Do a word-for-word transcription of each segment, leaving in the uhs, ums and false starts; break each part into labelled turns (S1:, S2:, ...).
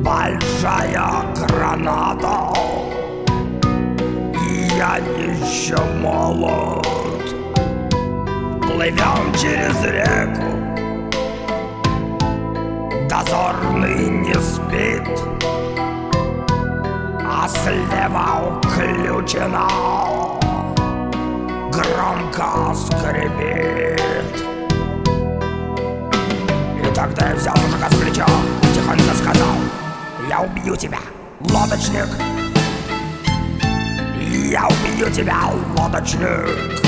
S1: большая граната, и я еще молод. Плывем через реку, дозорный не спит, а слева уключена громко скрипит. И тогда я взял мужика с плеча, тихонько сказал: я убью тебя, лодочник. Я убью тебя, лодочник.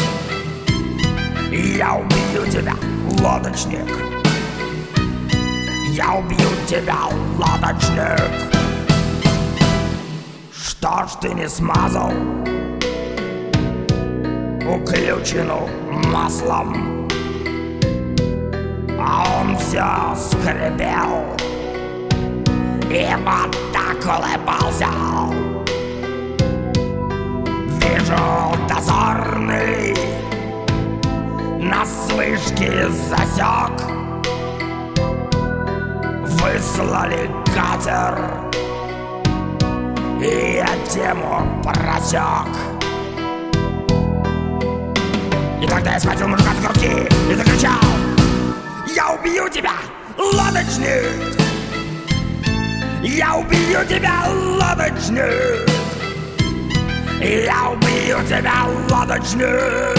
S1: Я убью тебя, лодочник. Я убью тебя, лодочник. Что ж ты не смазал уключину маслом? А он все скрипел и вот так улыбался. Вижу, дозорный на свышке засек. Выслали катер, и я тему просек. И тогда я схватил мужика за грудки и закричал: я убью тебя, лодочник! Я убью тебя, лодочник! Я убью тебя, лодочник!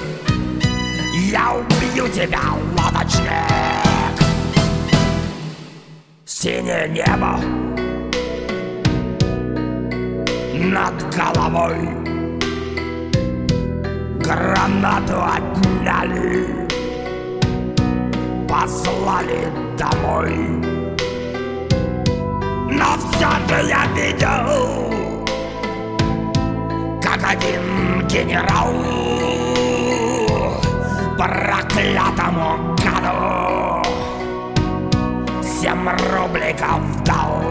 S1: Я убью тебя, лодочник! Синее небо над головой, гранату отняли, послали домой. Но все же я видел, как один генерал проклятому гаду семь рубликов дал.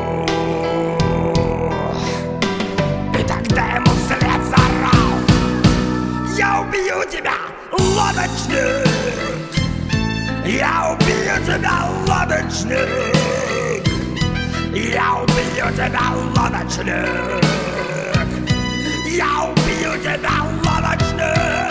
S1: И тогда ему вслед заорал: я убью тебя, лодочник! Я убью тебя, лодочник! Я убью тебя, лодочник! Я убью тебя, лодочник!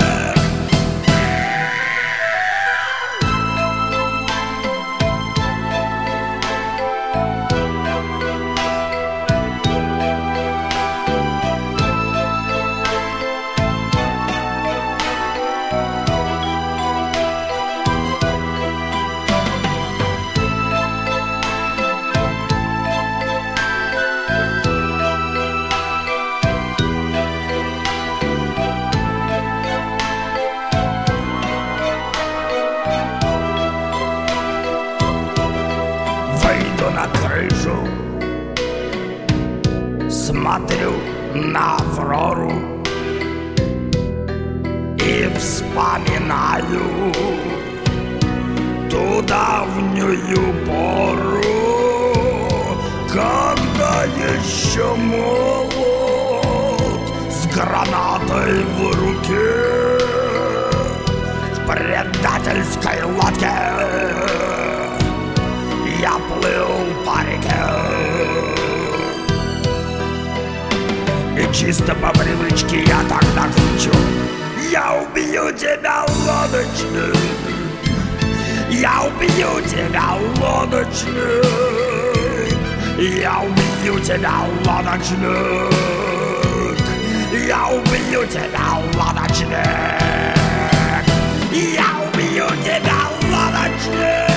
S1: На крышу, смотрю на Аврору и вспоминаю ту давнюю пору, когда еще молод, с гранатой в руке, в предательской лодке я плыл по реке. И чисто по привычке я тогда кричу: я убью тебя, лодочник! Я убью тебя, лодочник! Я убью тебя, лодочник! Я убью тебя, лодочник! Я убью тебя, лодочник!